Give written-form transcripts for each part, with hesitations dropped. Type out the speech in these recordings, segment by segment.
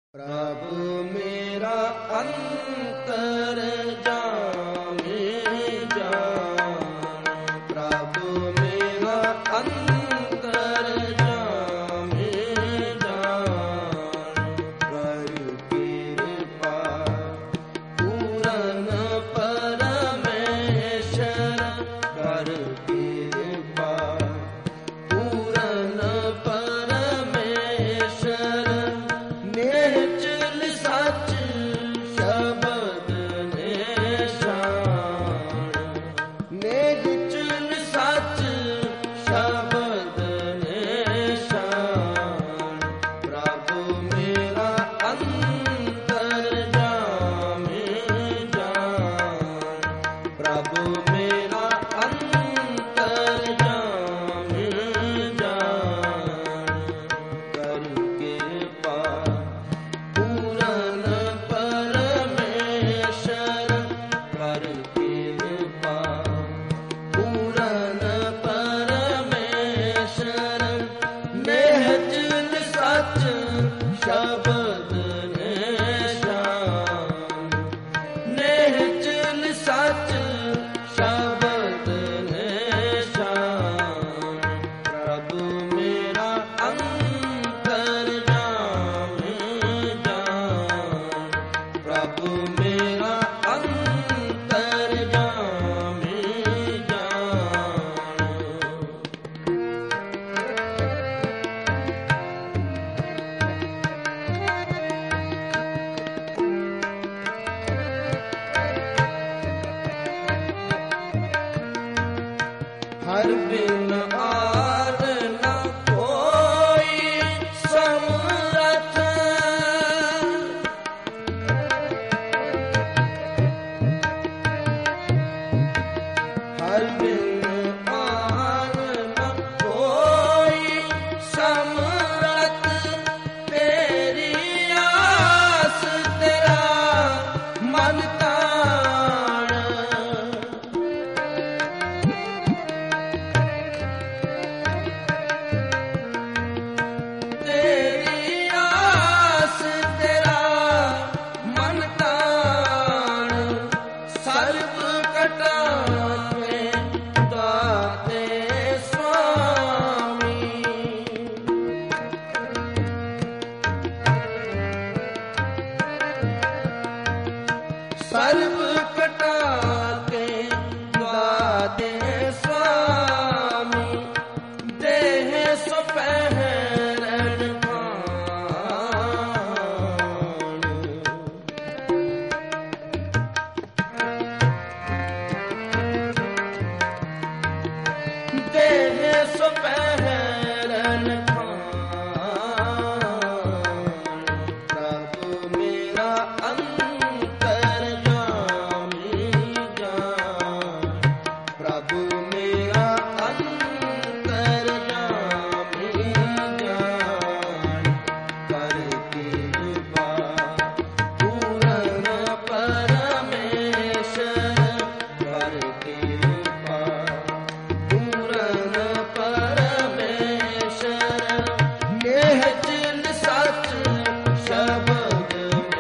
ਪ੍ਰਭ ਮੇਰਾ ਅੰਤਰ ਜਾਮੇ ਜਾਨ, ਪ੍ਰਭ ਮੇਰਾ ਅੰਤਰ ਜਾਮੇ ਜਾਨ। ਕਰ ਕਿਰਪਾ ਪੂਰਨ ਪਰਮੇਸ਼ਰ, ਕਰ ਕਿਰਪਾ ਪੂਰਨ ਪਰਮੇਸ਼ਰ। ਨਿਹਚਲ ਸੱਚ ਸ਼ਬਦ ਨਿਸ਼ਾਨ, ਨਿਹਚਲ ਸੱਚ ਸ਼ਬਦ ਨਿਸ਼ਾਨ। ਪ੍ਰਭ ਮੇਰਾ ਅੰਤਰ ਜਾਮੇ ਜਾਨ, ਪ੍ਰਭ ਮੇਰਾ ਅੰਤਰ ਜਾਮੇ ਜਾਨ। ਕਰ ਕਿਰਪਾ ਪੂਰਨ ਪਰਮੇਸ਼ਰ, ਕਰ ਕਿਰਪਾ ਪੂਰਨ ਪਰਮੇਸ਼ਰ। ਨਿਹਚਲ ਸੱਚ ਸ਼ਬਦ ਨਿਸ਼ਾਨ, ਨਿਹਚਲ ਸੱਚ ਸ਼ਬਦ ਨਿਸ਼ਾਨ। ਪ੍ਰਭ ਮੇਰਾ ਅੰਤਰ ਜਾਮੇ ਜਾਨ, ਪ੍ਰਭ ਮੇਰਾ ਅੰਤਰ ਜਾਮੇ ਜਾਨ। ਹਰ ਬਿਨ ਆਦ ਨ ਕੋਈ ਸਮਰਥ, ਹਰ ਬਿਨ ਆਦ ਨ ਕੋਈ ਸਮਰਥ। ਤੇਰੀ ਆਸ ਤੇਰਾ ਮਨ ਤਾਣ, ਤੇਰੀ ਆਸ ਤੇਰਾ ਮਨ ਤਾਣ। ਸਰਬ ਕਟਾ ਕੇ ਦਾਤੇ ਸੁਆਮੀ, ਸਰਬ ਕਟਾ ਕੇ ਦਾਤੇ ਸੁਆਮੀ। ਦੇਹ ਸੋ ਪਹਿਰਨ ਖਾਣ, ਦੇਹ ਸੋ ਪਹਿਰਨ ਖਾਣ। ਪ੍ਰਭ ਮੇਰਾ ਅੰਤਰ ਜਾਮੇ ਜਾਨ, ਪ੍ਰਭ ਮੇਰਾ ਅੰਤਰ ਜਾਮੇ ਜਾਨ। ਕਰ ਕਿਰਪਾ ਪੂਰਨ ਪਰਮੇਸ਼ਰ, ਕਰ ਕਿਰਪਾ ਪੂਰਨ ਪਰਮੇਸ਼ਰ। ਨਿਹਚਲ ਸੱਚ ਸ਼ਬਦ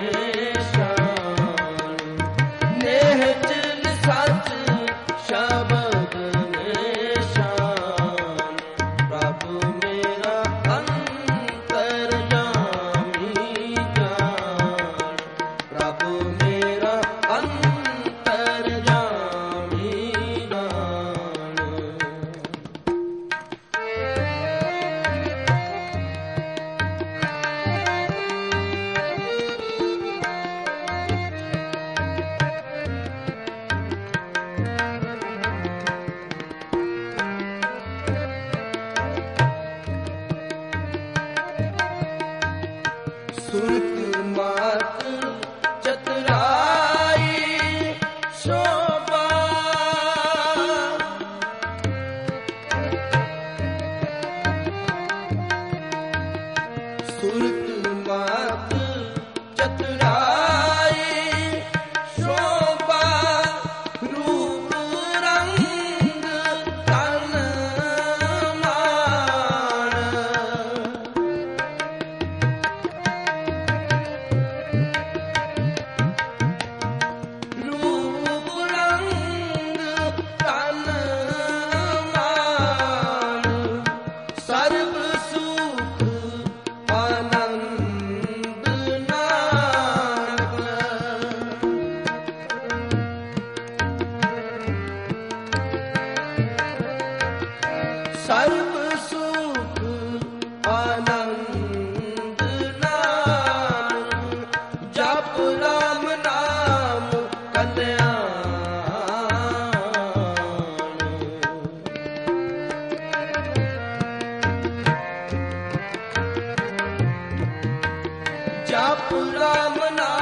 ਨਿਸ਼ਾਨ, ਨਿਹਚਲ ਸੱਚ ਸ਼ਬਦ ਨਿਸ਼ਾਨ। ਪ੍ਰਭ ਮੇਰਾ ਅੰਤਰ ਜਾਮੇ ਜਾਨ, ਪ੍ਰਭ ਮੇਰਾ ਅੰਤਰ ਜਾਮੇ ਜਾਨ। ਸੁਰਤ ਮਾਤ ਚਤੁਰਾਈ ਸ਼ੋਭਾ, ਸੁਰਤ ਮਾਤ ਚਤੁਰਾਈ ਸ਼ੋਭਾ। ਰੂਪ ਰੰਗ ਤਨ ਮਾਨ, ਜਪ ਰਾਮ ਨਾਮ